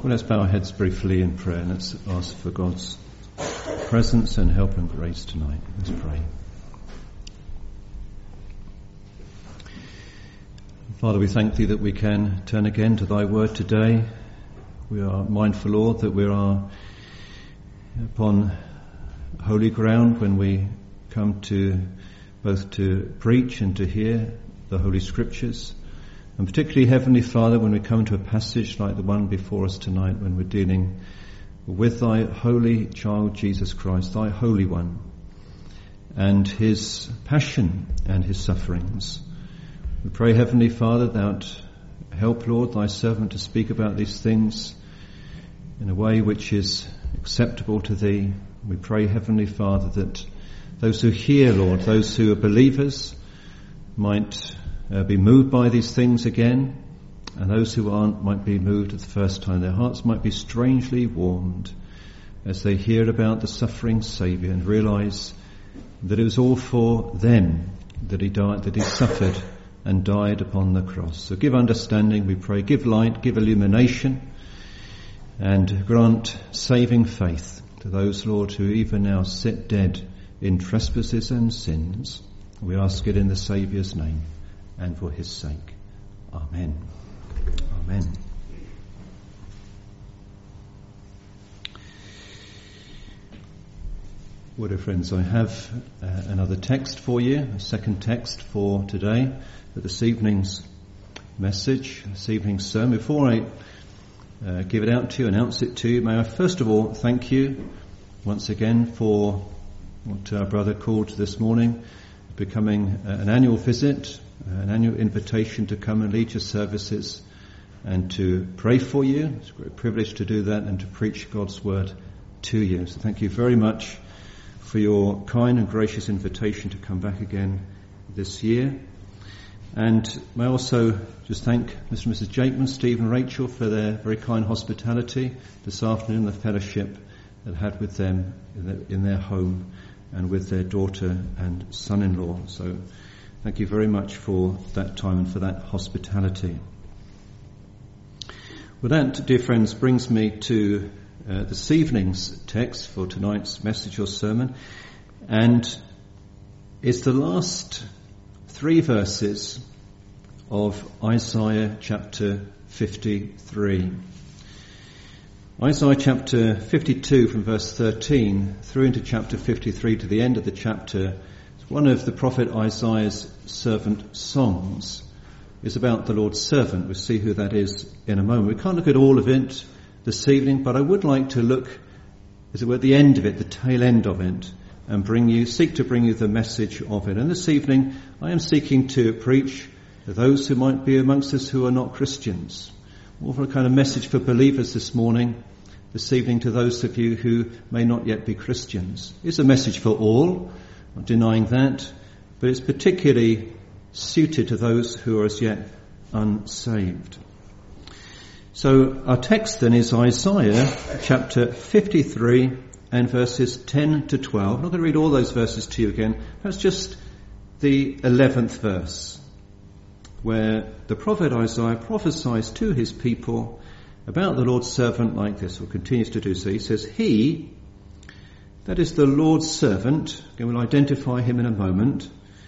Well, let's bow our heads briefly in prayer and let's ask for God's presence and help and grace tonight. Let's pray. Father, we thank Thee that we can turn again to Thy word today. We are mindful, Lord, that we are upon holy ground when we come to both to preach and to hear the Holy Scriptures. And particularly, Heavenly Father, when we come to a passage like the one before us tonight, when we're dealing with Thy holy child, Jesus Christ, Thy Holy One, and His passion and His sufferings. We pray, Heavenly Father, that help, Lord, Thy servant to speak about these things in a way which is acceptable to Thee. We pray, Heavenly Father, that those who hear, Lord, those who are believers, might be moved by these things again, and those who aren't might be moved at the first time. Their hearts might be strangely warmed as they hear about the suffering Saviour and realise that it was all for them that He died, that He suffered and died upon the cross. So give understanding, we pray, give light, give illumination, and grant saving faith to those, Lord, who even now sit dead in trespasses and sins. We ask it in the Saviour's name and for His sake. Amen. Amen. Well, dear friends, I have another text for you, a second text for today, for this evening's message, this evening's sermon. Before I give it out to you, announce it to you, may I first of all thank you once again for what our brother called this morning becoming an annual visit, an annual invitation to come and lead your services and to pray for you. It's a great privilege to do that and to preach God's word to you. So thank you very much for your kind and gracious invitation to come back again this year. And may I also just thank Mr. and Mrs. Jakeman, Steve and Rachel for their very kind hospitality this afternoon, the fellowship that I had with them in their home and with their daughter and son-in-law. So thank you very much for that time and for that hospitality. Well, that, dear friends, brings me to this evening's text for tonight's message or sermon, and it's the last 3 verses of Isaiah chapter 53. Isaiah chapter 52 from verse 13 through into chapter 53 to the end of the chapter is one of the prophet Isaiah's servant songs. It's about the Lord's servant. We'll see who that is in a moment. We can't look at all of it this evening, but I would like to look, as it were, at the end of it, the tail end of it, and seek to bring you the message of it. And this evening I am seeking to preach to those who might be amongst us who are not Christians. More for a kind of message for believers this evening to those of you who may not yet be Christians. It's a message for all, not denying that, but it's particularly suited to those who are as yet unsaved. So our text then is Isaiah chapter 53 and verses 10 to 12. I'm not going to read all those verses to you again. That's just the 11th verse, where the prophet Isaiah prophesies to his people about the Lord's servant like this, or continues to do so. He says, He, that is the Lord's servant, and we'll identify him in a moment,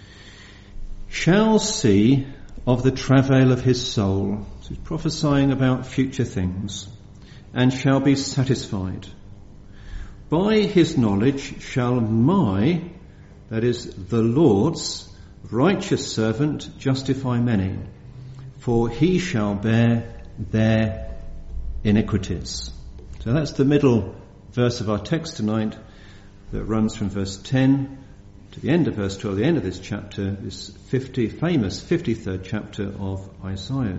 shall see of the travail of his soul. So he's prophesying about future things, and shall be satisfied. By his knowledge shall my, that is the Lord's, righteous servant justify many, for he shall bear their iniquities. So that's the middle verse of our text tonight that runs from verse 10 to the end of verse 12, the end of this chapter, this famous 53rd chapter of Isaiah,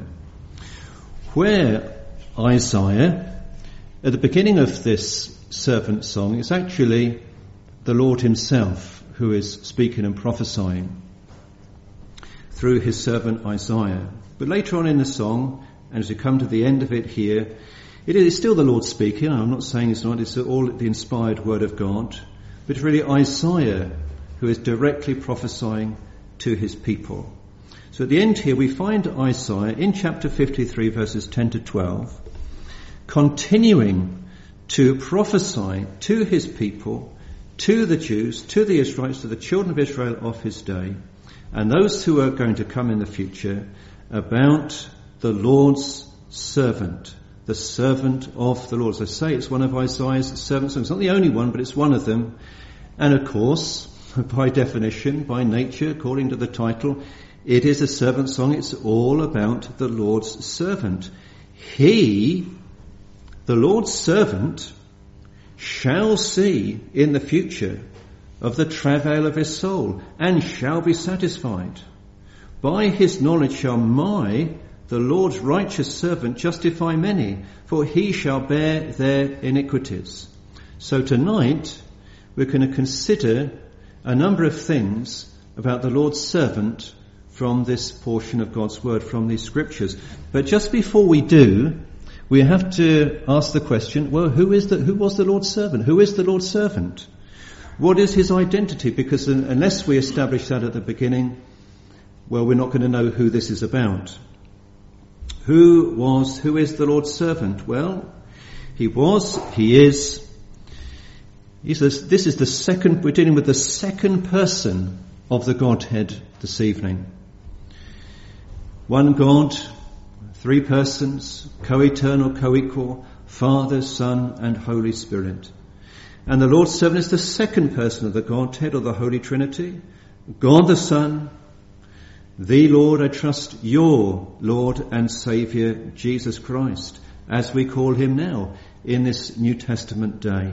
where Isaiah, at the beginning of this servant song, is actually the Lord himself who is speaking and prophesying through his servant Isaiah. But later on in the song, and as we come to the end of it here, it is still the Lord speaking. I'm not saying it's not, it's all the inspired word of God, but really Isaiah who is directly prophesying to his people. So at the end here we find Isaiah in chapter 53 verses 10 to 12 continuing to prophesy to his people, to the Jews, to the Israelites, to the children of Israel of his day, and those who are going to come in the future, about the Lord's servant, the servant of the Lord. As I say, it's one of Isaiah's servant songs. It's not the only one, but it's one of them. And of course, by definition, by nature, according to the title, it is a servant song. It's all about the Lord's servant. He, the Lord's servant, shall see in the future of the travail of his soul, and shall be satisfied. By his knowledge shall the Lord's righteous servant, justify many, for he shall bear their iniquities. So tonight, we're going to consider a number of things about the Lord's servant from this portion of God's word, from these scriptures. But just before we do, we have to ask the question, well, who was the Lord's servant? Who is the Lord's servant? What is his identity? Because unless we establish that at the beginning, well, we're not going to know who this is about. Who is the Lord's servant? Well, this is the second, we're dealing with the second person of the Godhead this evening. One God, three persons, co-eternal, co-equal, Father, Son, and Holy Spirit. And the Lord's servant is the second person of the Godhead, or the Holy Trinity. God the Son, the Lord, I trust, your Lord and Saviour, Jesus Christ, as we call him now in this New Testament day.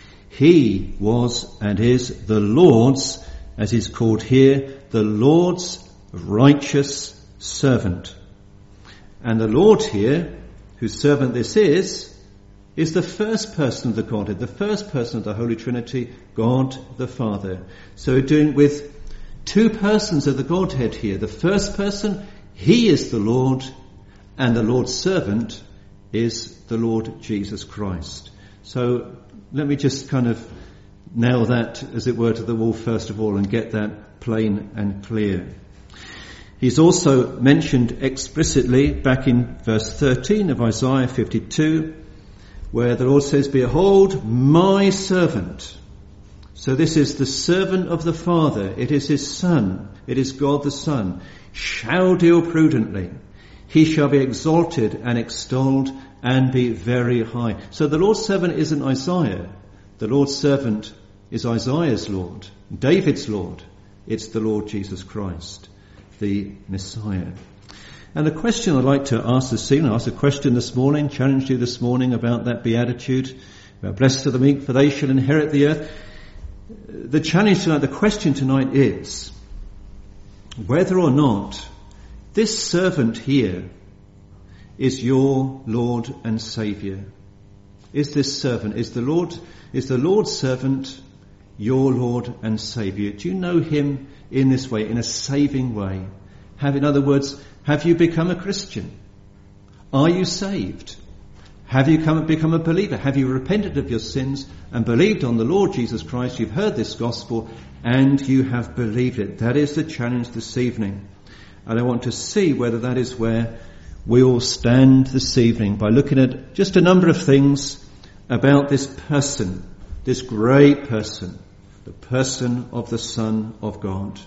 He was and is the Lord's, as he's called here, the Lord's righteous servant. And the Lord here, whose servant this is the first person of the Godhead, the first person of the Holy Trinity, God the Father. So we're doing with two persons of the Godhead here. The first person, he is the Lord, and the Lord's servant is the Lord Jesus Christ. So let me just kind of nail that, as it were, to the wall first of all and get that plain and clear. He's also mentioned explicitly back in verse 13 of Isaiah 52, where the Lord says, "Behold, my servant." So this is the servant of the Father. It is his Son. It is God the Son. "Shall deal prudently. He shall be exalted and extolled and be very high." So the Lord's servant isn't Isaiah. The Lord's servant is Isaiah's Lord, David's Lord. It's the Lord Jesus Christ, the Messiah. And the question I'd like to ask this evening, I asked a question this morning, challenged you this morning about that beatitude, about blessed are the meek, for they shall inherit the earth. The challenge tonight, the question tonight is whether or not this servant here is your Lord and Saviour. Is this servant, is the Lord's servant your Lord and Saviour? Do you know him in this way, in a saving way? In other words, have you become a Christian? Are you saved? Have you become a believer? Have you repented of your sins and believed on the Lord Jesus Christ? You've heard this gospel and you have believed it. That is the challenge this evening. And I want to see whether that is where we all stand this evening by looking at just a number of things about this person, this great person, the person of the Son of God.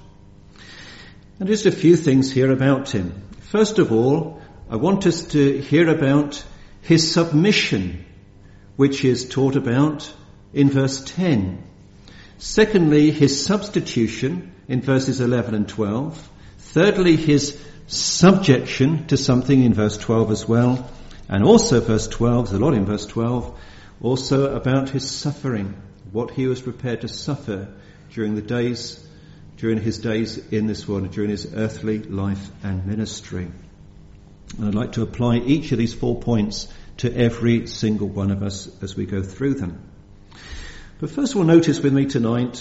And just a few things here about him. First of all, I want us to hear about his submission, which is taught about in verse 10. Secondly, his substitution in verses 11 and 12. Thirdly, his subjection to something in verse 12 as well. And also verse 12, there's a lot in verse 12, also about his suffering, what he was prepared to suffer during his days in this world, during his earthly life and ministry. And I'd like to apply each of these 4 points to every single one of us as we go through them. But first of all, notice with me tonight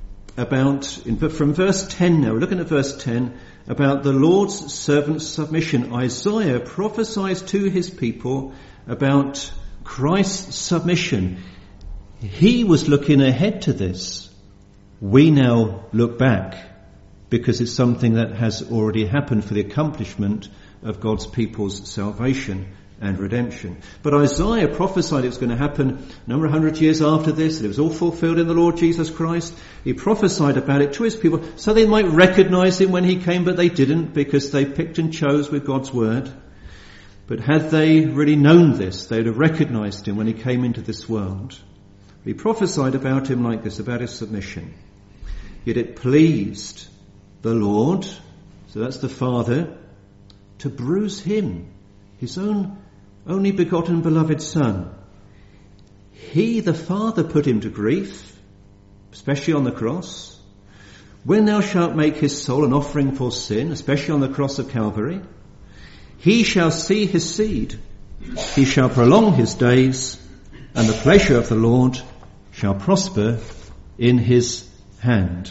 from verse 10 now, we're looking at verse 10, about the Lord's servant's submission. Isaiah prophesies to his people about Christ's submission. He was looking ahead to this. We now look back because it's something that has already happened for the accomplishment of God's people's salvation and redemption. But Isaiah prophesied it was going to happen a number of hundred years after this, and it was all fulfilled in the Lord Jesus Christ. He prophesied about it to his people so they might recognize him when he came, but they didn't, because they picked and chose with God's word. But had they really known this, they would have recognized him when he came into this world. He prophesied about him like this, about his submission. Yet it pleased the Lord, so that's the Father, to bruise him, his own only begotten beloved Son. He, the Father, put him to grief, especially on the cross. When thou shalt make his soul an offering for sin, especially on the cross of Calvary, he shall see his seed, he shall prolong his days, and the pleasure of the Lord shall prosper in his hand.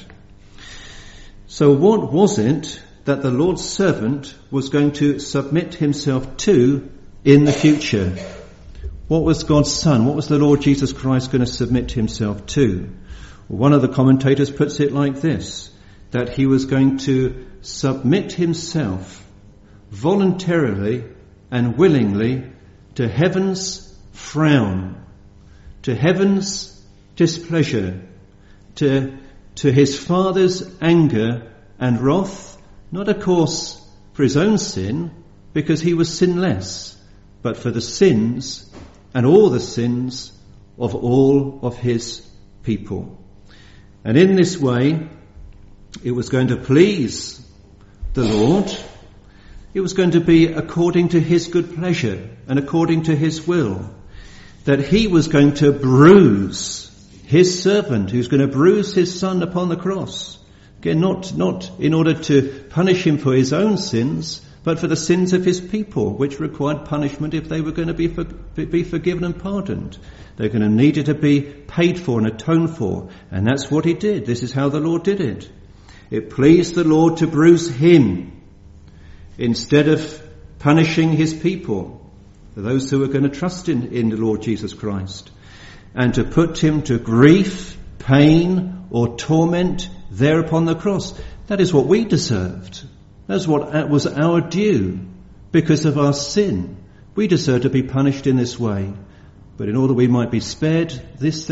So what was it that the Lord's servant was going to submit himself to in the future? What was God's Son? What was the Lord Jesus Christ going to submit himself to? Well, one of the commentators puts it like this, that he was going to submit himself voluntarily and willingly to heaven's frown, to heaven's displeasure, to his Father's anger and wrath, not of course for his own sin, because he was sinless, but for the sins and all the sins of all of his people. And in this way, it was going to please the Lord. It was going to be according to his good pleasure and according to his will, that he was going to bruise his servant, who's going to bruise his Son upon the cross. Again, not in order to punish him for his own sins, but for the sins of his people, which required punishment if they were going to be forgiven and pardoned. They're going to need it to be paid for and atoned for. And that's what he did. This is how the Lord did it. It pleased the Lord to bruise him instead of punishing his people, for those who are going to trust in the Lord Jesus Christ, and to put him to grief, pain, or torment there upon the cross. That is what we deserved. That's what was our due because of our sin. We deserve to be punished in this way. But in order we might be spared this,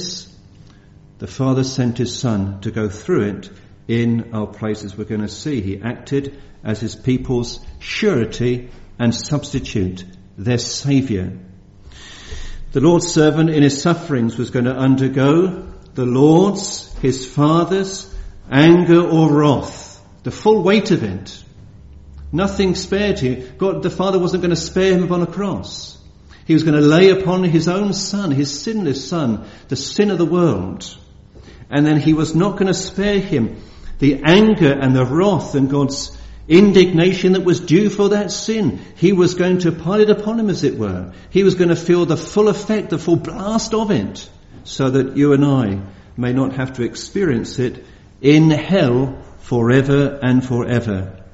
the Father sent his Son to go through it in our places. We're going to see he acted as his people's surety and substitute, their Saviour. The Lord's servant in his sufferings was going to undergo the Lord's, his Father's, anger or wrath, the full weight of it. Nothing spared him. God, the Father wasn't going to spare him upon a cross. He was going to lay upon his own Son, his sinless Son, the sin of the world. And then he was not going to spare him the anger and the wrath and God's indignation that was due for that sin. He was going to pile it upon him, as it were. He was going to feel the full effect, the full blast of it, so that you and I may not have to experience it in hell forever and forever.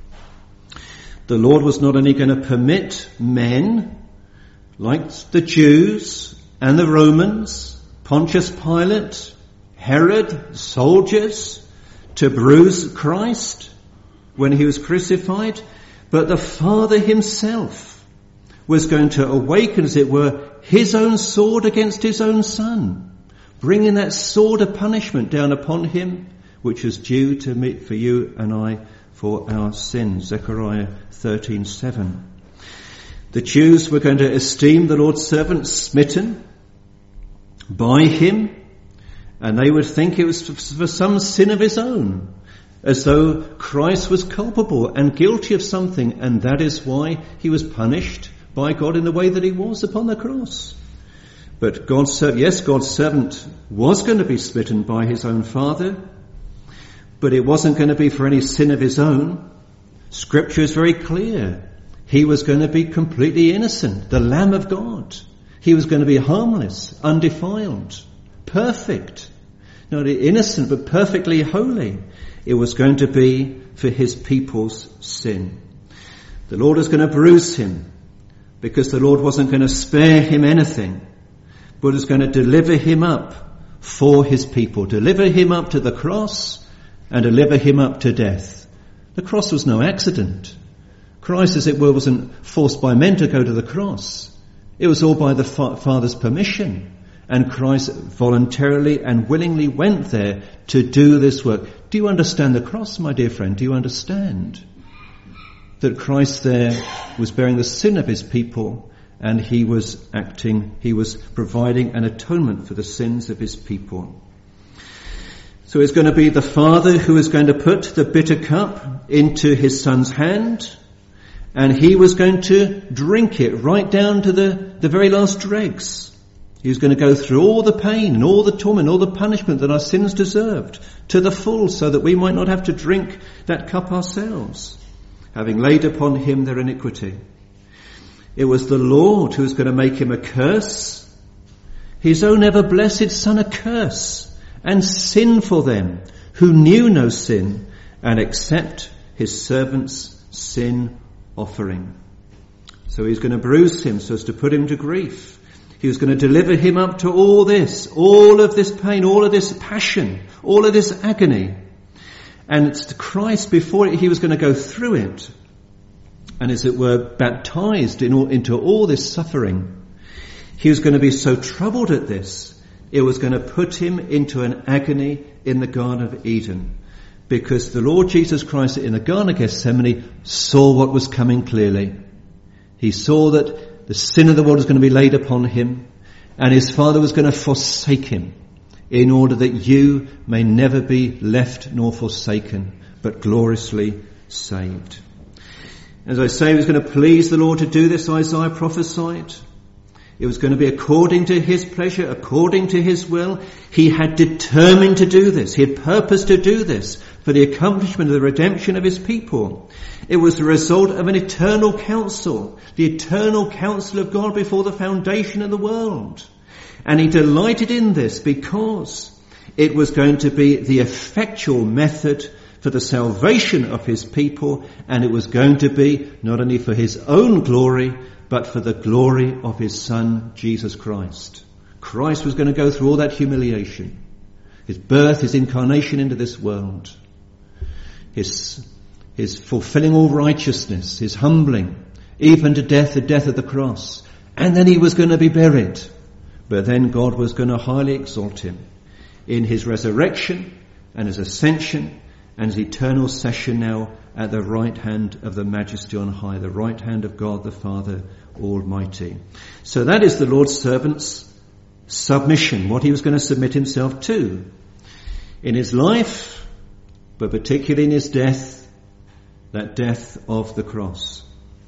The Lord was not only going to permit men, like the Jews and the Romans, Pontius Pilate, Herod, soldiers, to bruise Christ when he was crucified, but the Father himself was going to awaken, as it were, his own sword against his own Son, bringing that sword of punishment down upon him, which is due to me, for you and I, for our sins. Zechariah 13:7. The Jews were going to esteem the Lord's servant smitten by him, and they would think it was for some sin of his own, as though Christ was culpable and guilty of something, and that is why he was punished by God in the way that he was upon the cross. But God's servant was going to be smitten by his own Father, but it wasn't going to be for any sin of his own. Scripture is very clear. He was going to be completely innocent, the Lamb of God. He was going to be harmless, undefiled, perfect. Not innocent, but perfectly holy. It was going to be for his people's sin. The Lord was going to bruise him, because the Lord wasn't going to spare him anything, but was going to deliver him up for his people, deliver him up to the cross and deliver him up to death. The cross was no accident. The Christ, as it were, wasn't forced by men to go to the cross. It was all by the Father's permission. And Christ voluntarily and willingly went there to do this work. Do you understand the cross, my dear friend? Do you understand that Christ there was bearing the sin of his people, and he was providing an atonement for the sins of his people? So it's going to be the Father who is going to put the bitter cup into his Son's hand, and he was going to drink it right down to the very last dregs. He was going to go through all the pain and all the torment, all the punishment that our sins deserved to the full, so that we might not have to drink that cup ourselves, having laid upon him their iniquity. It was the Lord who was going to make him a curse, his own ever-blessed Son a curse, and sin for them who knew no sin, and accept his servant's sin offering. So he's going to bruise him so as to put him to grief. He was going to deliver him up to all of this pain, all of this passion, all of this agony. And it's to Christ before he was going to go through it, and as it were baptized into all this suffering. He was going to be so troubled at this, it was going to put him into an agony in the Garden of Eden. Because the Lord Jesus Christ in the Garden of Gethsemane saw what was coming clearly. He saw that the sin of the world was going to be laid upon him, and his Father was going to forsake him, in order that you may never be left nor forsaken, but gloriously saved. As I say, it was going to please the Lord to do this, Isaiah prophesied. It was going to be according to his pleasure, according to his will. He had determined to do this. He had purposed to do this for the accomplishment of the redemption of his people. It was the result of an eternal counsel, the eternal counsel of God before the foundation of the world. And he delighted in this because it was going to be the effectual method for the salvation of his people, and it was going to be not only for his own glory, but for the glory of his Son, Jesus Christ. Christ was going to go through all that humiliation. His birth, his incarnation into this world. His fulfilling all righteousness, his humbling, even to death, the death of the cross. And then he was going to be buried. But then God was going to highly exalt him in his resurrection and his ascension and his eternal session now at the right hand of the Majesty on high, the right hand of God the Father Almighty. So that is the Lord's servant's submission, what he was going to submit himself to in his life, but particularly in his death, that death of the cross.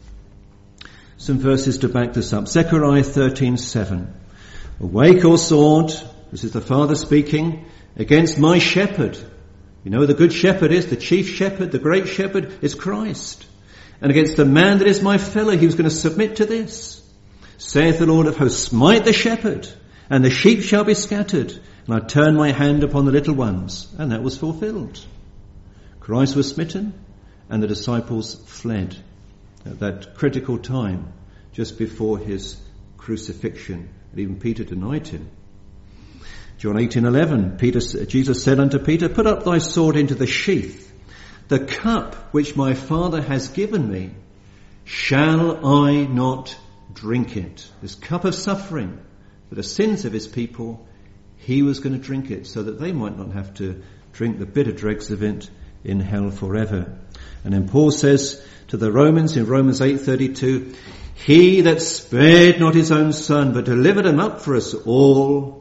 Some verses to back this up. Zechariah 13:7. Awake, O sword, this is the Father speaking, against my shepherd. You know who the good shepherd is, the chief shepherd, the great shepherd is Christ. And against the man that is my fellow, he was going to submit to this. Saith the Lord of hosts, smite the shepherd, and the sheep shall be scattered, and I turn my hand upon the little ones. And that was fulfilled. Christ was smitten, and the disciples fled at that critical time, just before his crucifixion. And even Peter denied him. John 18:11, Jesus said unto Peter, put up thy sword into the sheath. The cup which my Father has given me, shall I not drink it? This cup of suffering for the sins of his people, he was going to drink it so that they might not have to drink the bitter dregs of it in hell forever. And then Paul says to the Romans in Romans 8:32, he that spared not his own son, but delivered him up for us all,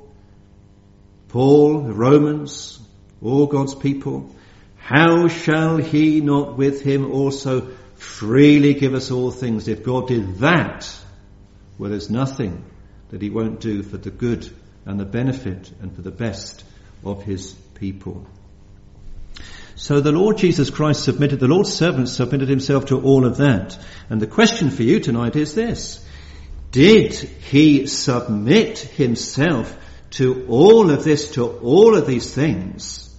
Paul, the Romans, all God's people, how shall he not with him also freely give us all things? If God did that, well, there's nothing that he won't do for the good and the benefit and for the best of his people. So the Lord Jesus Christ the Lord's servant submitted himself to all of that. And the question for you tonight is this: did he submit himself to all of this, to all of these things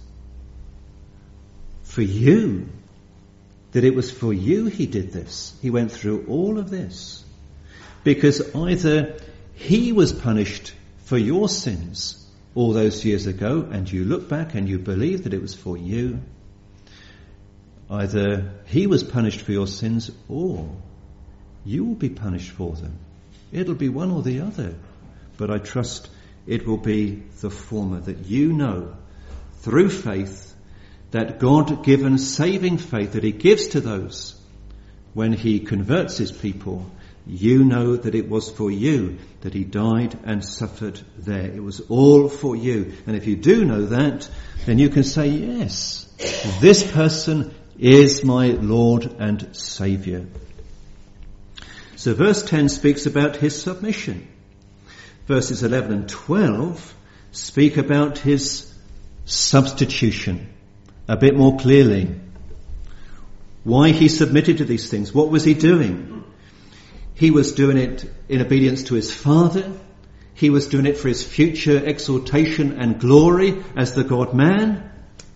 for you? That it was for you he did this. He went through all of this. Because either he was punished for your sins all those years ago, and you look back and you believe that it was for you. Either he was punished for your sins or you will be punished for them. It'll be one or the other. But I trust it will be the former, that you know through faith, that God-given saving faith that he gives to those when he converts his people, you know that it was for you that he died and suffered there. It was all for you. And if you do know that, then you can say, yes, this person is my Lord and Saviour. So verse 10 speaks about his submission. Verses 11 and 12 speak about his substitution a bit more clearly. Why he submitted to these things. What was he doing? He was doing it in obedience to his Father. He was doing it for his future exaltation and glory as the God-man.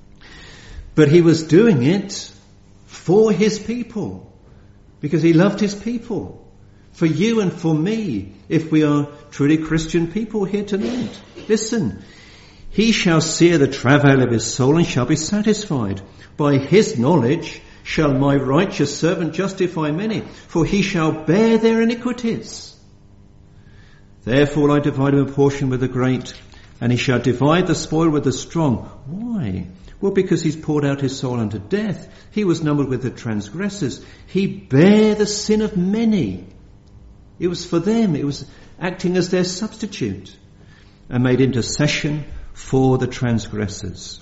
But he was doing it for his people, because he loved his people. For you and for me, if we are truly Christian people here tonight. Listen, he shall see the travail of his soul and shall be satisfied. By his knowledge shall my righteous servant justify many, for he shall bear their iniquities. Therefore will I divide him a portion with the great, and he shall divide the spoil with the strong. Why? Well, because he's poured out his soul unto death. He was numbered with the transgressors. He bare the sin of many. It was for them. It was acting as their substitute, and made intercession for the transgressors.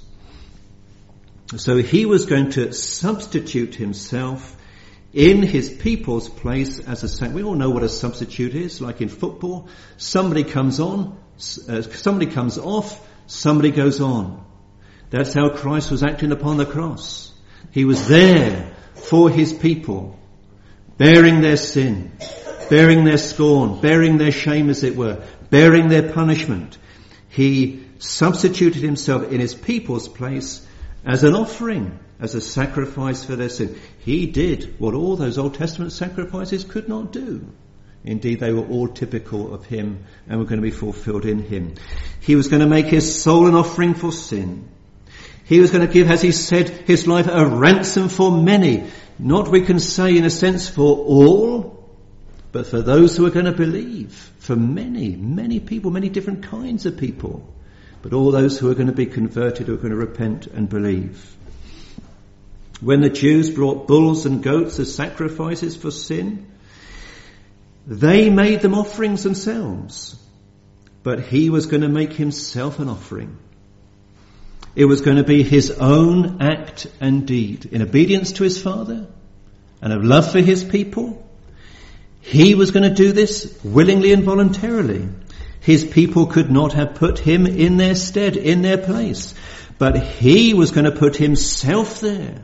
So he was going to substitute himself in his people's place as a saint. We all know what a substitute is, like in football. Somebody comes on, somebody comes off, somebody goes on. That's how Christ was acting upon the cross. He was there for his people, bearing their sin, bearing their scorn, bearing their shame, as it were, bearing their punishment. He substituted himself in his people's place as an offering, as a sacrifice for their sin. He did what all those Old Testament sacrifices could not do. Indeed, they were all typical of him and were going to be fulfilled in him. He was going to make his soul an offering for sin. He was going to give, as he said, his life a ransom for many. Not, we can say, in a sense, for all, but for those who are going to believe. For many, many people, many different kinds of people. But all those who are going to be converted, who are going to repent and believe. When the Jews brought bulls and goats as sacrifices for sin, they made them offerings themselves. But he was going to make himself an offering. It was going to be his own act and deed in obedience to his Father and of love for his people. He was going to do this willingly and voluntarily. His people could not have put him in their stead, in their place. But he was going to put himself there.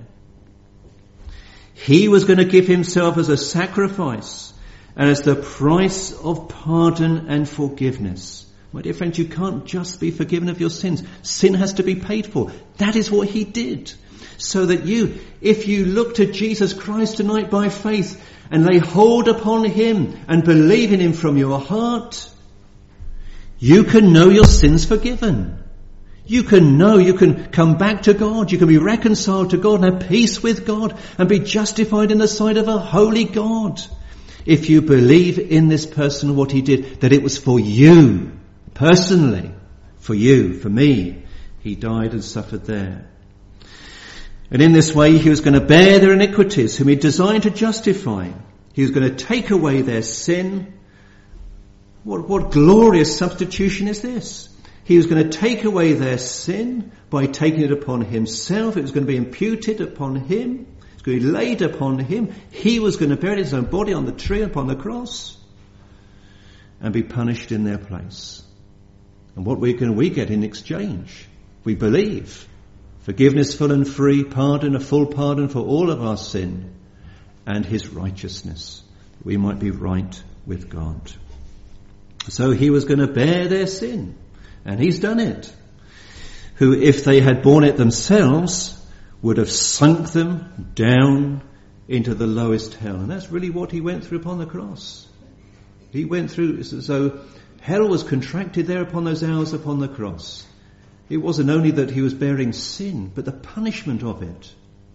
He was going to give himself as a sacrifice and as the price of pardon and forgiveness. My dear friends, you can't just be forgiven of your sins. Sin has to be paid for. That is what he did. So that you, if you look to Jesus Christ tonight by faith and lay hold upon him and believe in him from your heart, you can know your sins forgiven. You can know, you can come back to God. You can be reconciled to God and have peace with God and be justified in the sight of a holy God. If you believe in this person, what he did, that it was for you. Personally, for you, for me, he died and suffered there. And in this way, he was going to bear their iniquities, whom he designed to justify. He was going to take away their sin. What glorious substitution is this? He was going to take away their sin by taking it upon himself. It was going to be imputed upon him. It was going to be laid upon him. He was going to bear his own body on the tree, upon the cross, and be punished in their place. And what we get in exchange? We believe. Forgiveness full and free, pardon, a full pardon for all of our sin, and his righteousness. We might be right with God. So he was going to bear their sin. And he's done it. Who, if they had borne it themselves, would have sunk them down into the lowest hell. And that's really what he went through upon the cross. He went through, so hell was contracted there upon those hours upon the cross. It wasn't only that he was bearing sin, but the punishment of it.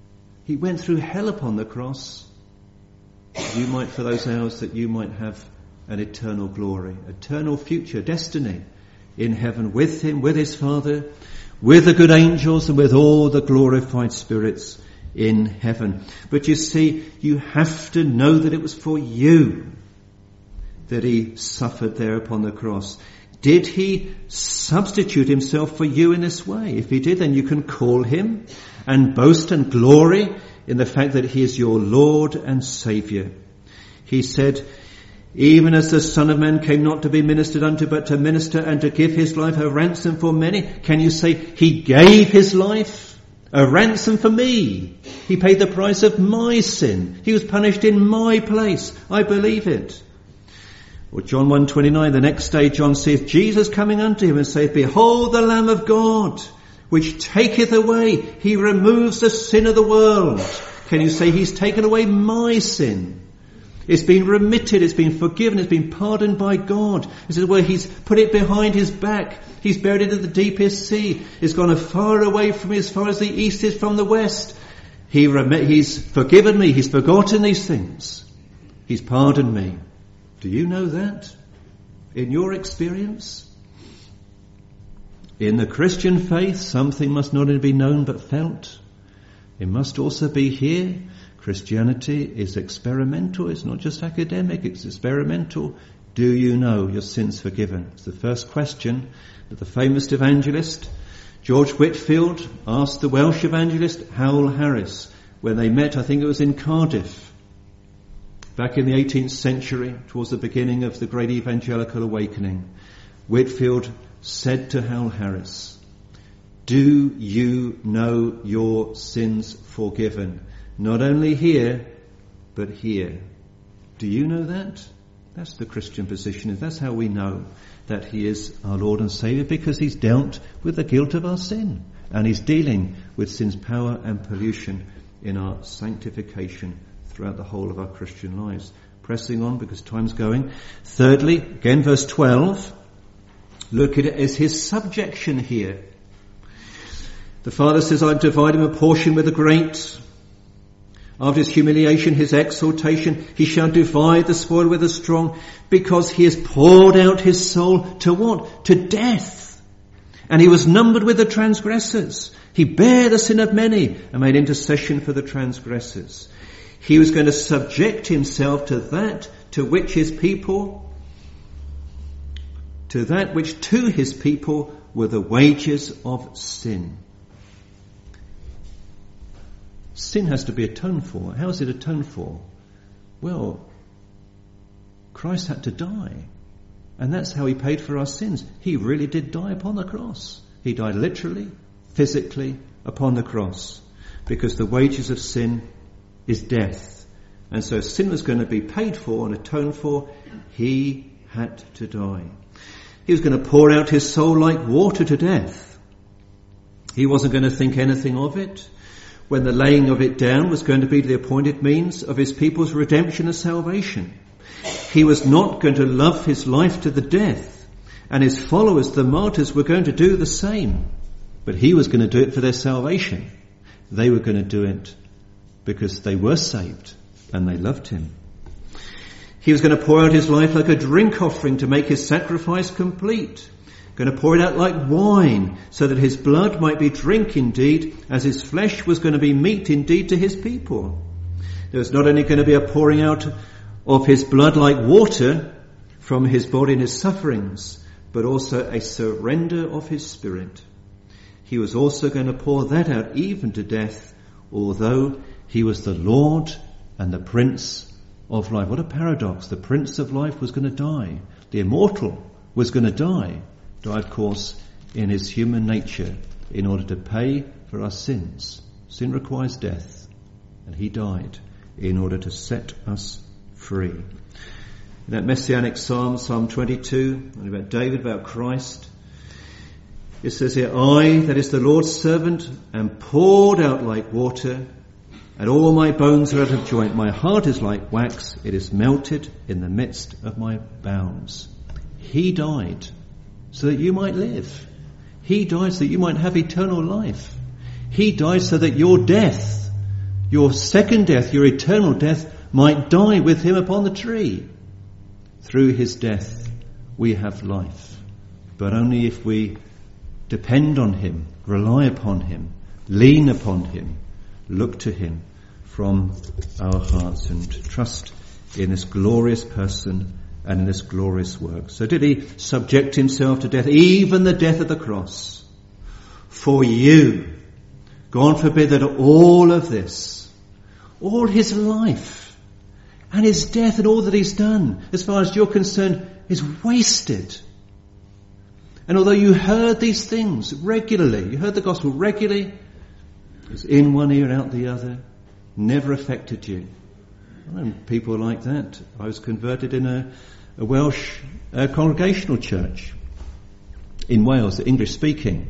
He went through hell upon the cross. You might, for those hours, that you might have an eternal glory, eternal future destiny in heaven with him, with his Father, with the good angels and with all the glorified spirits in heaven. But you see, you have to know that it was for you that he suffered there upon the cross. Did he substitute himself for you in this way? If he did, then you can call him and boast and glory in the fact that he is your Lord and Saviour. He said, even as the Son of Man came not to be ministered unto, but to minister and to give his life a ransom for many. Can you say he gave his life a ransom for me? He paid the price of my sin. He was punished in my place. I believe it. Or John 1:29, the next day John seeth Jesus coming unto him and saith, behold the Lamb of God, which taketh away, he removes the sin of the world. Can you say he's taken away my sin? It's been remitted, it's been forgiven, it's been pardoned by God. This is where he's put it behind his back. He's buried it in the deepest sea. It's gone as far away from me as far as the east is from the west. He's forgiven me. He's forgotten these things. He's pardoned me. Do you know that in your experience? In the Christian faith, something must not only be known but felt. It must also be here. Christianity is experimental. It's not just academic. It's experimental. Do you know your sins forgiven? It's the first question that the famous evangelist George Whitefield asked the Welsh evangelist Howell Harris when they met, I think it was in Cardiff, back in the 18th century, towards the beginning of the great evangelical awakening. Whitefield said to Howell Harris, do you know your sins forgiven? Not only here, but here. Do you know that? That's the Christian position. That's how we know that he is our Lord and Saviour, because he's dealt with the guilt of our sin. And he's dealing with sin's power and pollution in our sanctification throughout the whole of our Christian lives. Pressing on because time's going. Thirdly, again verse 12, look at it as his subjection here. The Father says, I divide him a portion with the great. After his humiliation, his exaltation, he shall divide the spoil with the strong, because he has poured out his soul to what? To death. And he was numbered with the transgressors. He bare the sin of many and made intercession for the transgressors. He was going to subject himself to that to which his people, to that which to his people were the wages of sin. Sin has to be atoned for. How is it atoned for? Well, Christ had to die. And that's how he paid for our sins. He really did die upon the cross. He died literally, physically upon the cross. Because the wages of sin is death. And so if sin was going to be paid for and atoned for, he had to die. He was going to pour out his soul like water to death. He wasn't going to think anything of it. When the laying of it down was going to be the appointed means of his people's redemption and salvation. He was not going to love his life to the death, and his followers, the martyrs, were going to do the same. But he was going to do it for their salvation. They were going to do it because they were saved and they loved him. He was going to pour out his life like a drink offering to make his sacrifice complete. Going to pour it out like wine, so that his blood might be drink indeed, as his flesh was going to be meat indeed to his people. There was not only going to be a pouring out of his blood like water from his body and his sufferings, but also a surrender of his spirit. He was also going to pour that out even to death, although he was the Lord and the Prince of life. What a paradox. The Prince of life was going to die. The immortal was going to die. Die, of course, in his human nature in order to pay for our sins. Sin requires death, and he died in order to set us free. In that messianic psalm, Psalm 22, about David, about Christ, it says here, I, that is the Lord's servant, am poured out like water, and all my bones are out of joint. My heart is like wax, it is melted in the midst of my bowels. He died so that you might live. He died so that you might have eternal life. He died so that your death your second death, your eternal death, might die with him upon the tree. Through his death we have life, but only if we depend on him, rely upon him, lean upon him, look to him from our hearts and trust in this glorious person and in this glorious work. So did he subject himself to death, even the death of the cross, for you? God forbid that all of this, all his life and his death and all that he's done, as far as you're concerned, is wasted. And although you heard these things regularly, you heard the gospel regularly, it was in one ear, out the other, never affected you. And people like that. I was converted in a Welsh congregational church in Wales, English speaking.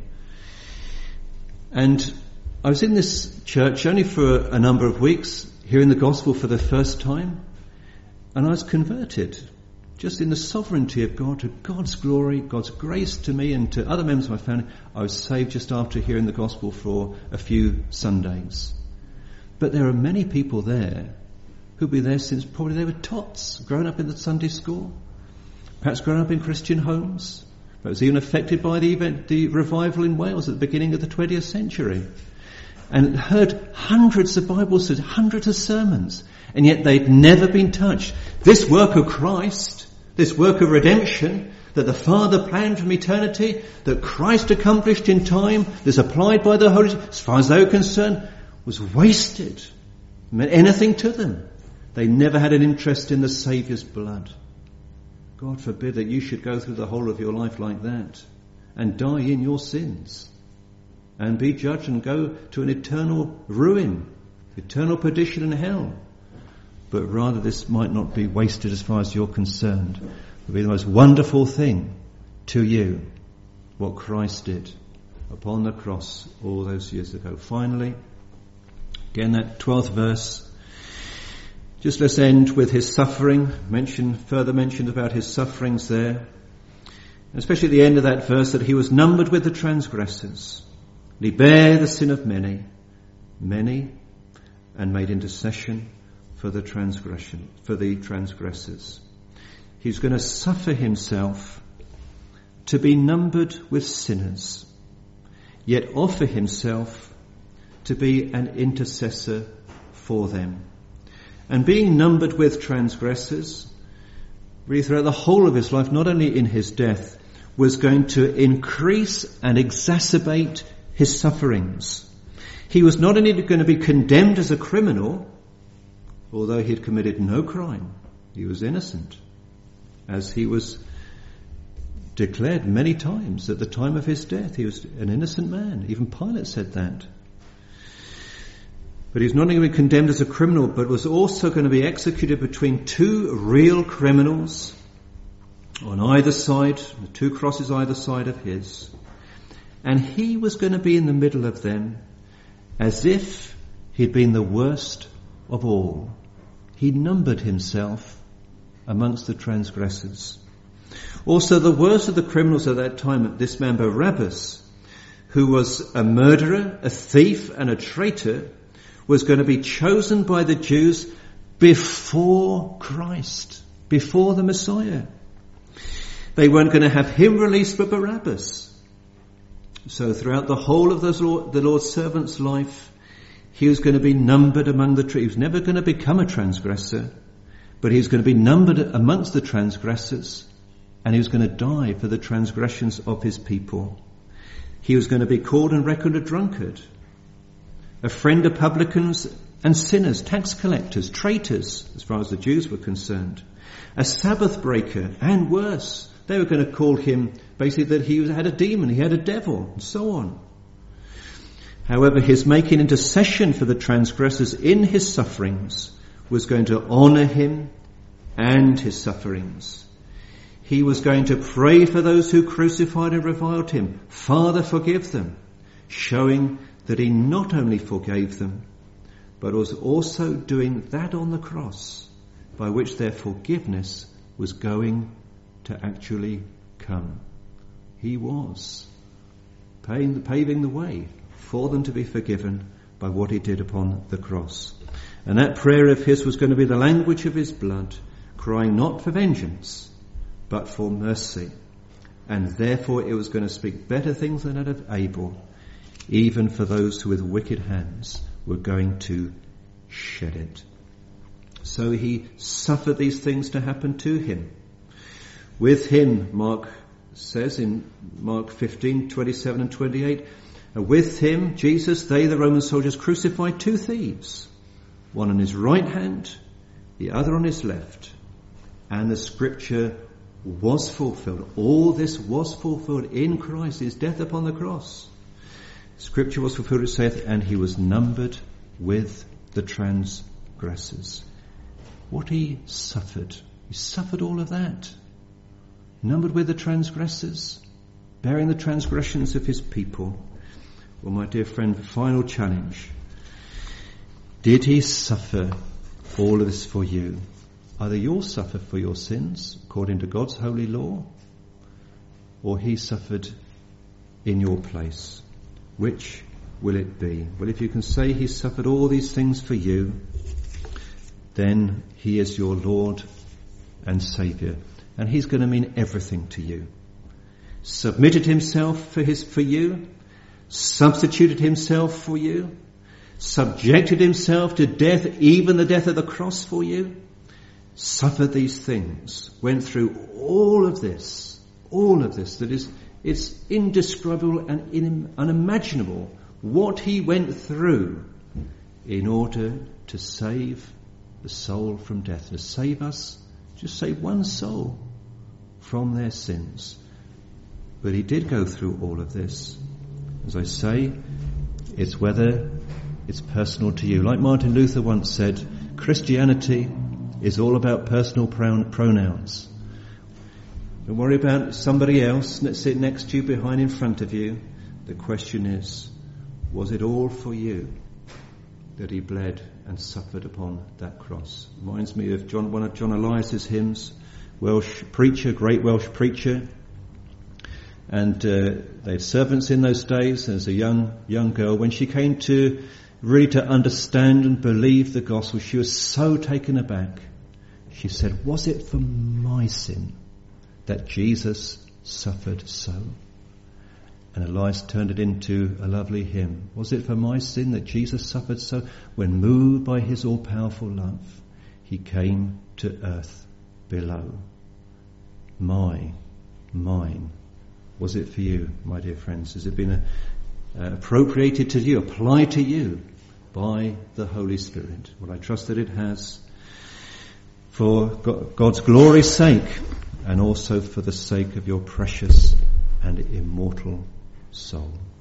And I was in this church only for a number of weeks, hearing the gospel for the first time, and I was converted just in the sovereignty of God, to God's glory, God's grace to me and to other members of my family. I was saved just after hearing the gospel for a few Sundays. But there are many people there who've been there since probably they were tots, grown up in the Sunday school, perhaps grown up in Christian homes, perhaps even affected by the revival in Wales at the beginning of the 20th century, and heard hundreds of Bible studies, hundreds of sermons, and yet they'd never been touched. This work of Christ, this work of redemption that the Father planned from eternity, that Christ accomplished in time, that's applied by the Holy Spirit, as far as they were concerned, was wasted. It meant anything to them. They never had an interest in the Saviour's blood. God forbid that you should go through the whole of your life like that and die in your sins and be judged and go to an eternal ruin, eternal perdition in hell. But rather this might not be wasted as far as you're concerned. It will be the most wonderful thing to you, what Christ did upon the cross all those years ago. Finally, again that 12th verse, just let's end with his suffering. Further mentioned about his sufferings there. Especially at the end of that verse, that he was numbered with the transgressors. And he bare the sin of many, and made intercession for the transgressors. He's going to suffer himself to be numbered with sinners, yet offer himself to be an intercessor for them. And being numbered with transgressors, really throughout the whole of his life, not only in his death, was going to increase and exacerbate his sufferings. He was not only going to be condemned as a criminal, although he had committed no crime, he was innocent, as he was declared many times at the time of his death. He was an innocent man. Even Pilate said that. But he's not only going to be condemned as a criminal, but was also going to be executed between two real criminals on either side, the two crosses either side of his. And he was going to be in the middle of them as if he'd been the worst of all. He numbered himself amongst the transgressors. Also, the worst of the criminals at that time, this man Barabbas, who was a murderer, a thief and a traitor, was going to be chosen by the Jews before Christ, before the Messiah. They weren't going to have him released but Barabbas. So throughout the whole of the Lord's servant's life, he was going to be numbered among the trees. He was never going to become a transgressor, but he was going to be numbered amongst the transgressors, and he was going to die for the transgressions of his people. He was going to be called and reckoned a drunkard, a friend of publicans and sinners, tax collectors, traitors, as far as the Jews were concerned, a Sabbath breaker, and worse. They were going to call him basically that he had a demon, he had a devil, and so on. However, his making intercession for the transgressors in his sufferings was going to honour him and his sufferings. He was going to pray for those who crucified and reviled him. Father, forgive them, showing that he not only forgave them, but was also doing that on the cross, by which their forgiveness was going to actually come. He was paving the way for them to be forgiven by what he did upon the cross. And that prayer of his was going to be the language of his blood, crying not for vengeance, but for mercy. And therefore it was going to speak better things than that of Abel, even for those who with wicked hands were going to shed it. So he suffered these things to happen to him. With him, Mark says in Mark 15, 27 and 28, with him, Jesus, they, the Roman soldiers, crucified two thieves, one on his right hand, the other on his left. And the scripture was fulfilled. All this was fulfilled in Christ, his death upon the cross. Scripture was fulfilled, it saith, and he was numbered with the transgressors. What he suffered all of that. Numbered with the transgressors, bearing the transgressions of his people. Well, my dear friend, final challenge. Did he suffer all of this for you? Either you'll suffer for your sins, according to God's holy law, or he suffered in your place. Which will it be? Well, if you can say he suffered all these things for you, then he is your Lord and Saviour. And he's going to mean everything to you. Submitted himself for you, substituted himself for you, subjected himself to death, even the death of the cross for you, suffered these things, went through all of this that is, it's indescribable and unimaginable what he went through in order to save the soul from death, to save us, just save one soul from their sins. But he did go through all of this. As I say, it's whether it's personal to you. Like Martin Luther once said, Christianity is all about personal pronouns. Don't worry about somebody else that sit next to you, behind, in front of you. The question is, was it all for you that he bled and suffered upon that cross? Reminds me of one of John Elias's hymns, Welsh preacher, great Welsh preacher. And they had servants in those days. As a young girl, when she came to really to understand and believe the gospel, she was so taken aback. She said, was it for my sin that Jesus suffered so? And Elias turned it into a lovely hymn. Was it for my sin that Jesus suffered so? When moved by his all-powerful love, he came to earth below. Mine. Was it for you, my dear friends? Has it been appropriated to you, applied to you by the Holy Spirit? Well, I trust that it has, for God's glory's sake, and also for the sake of your precious and immortal soul.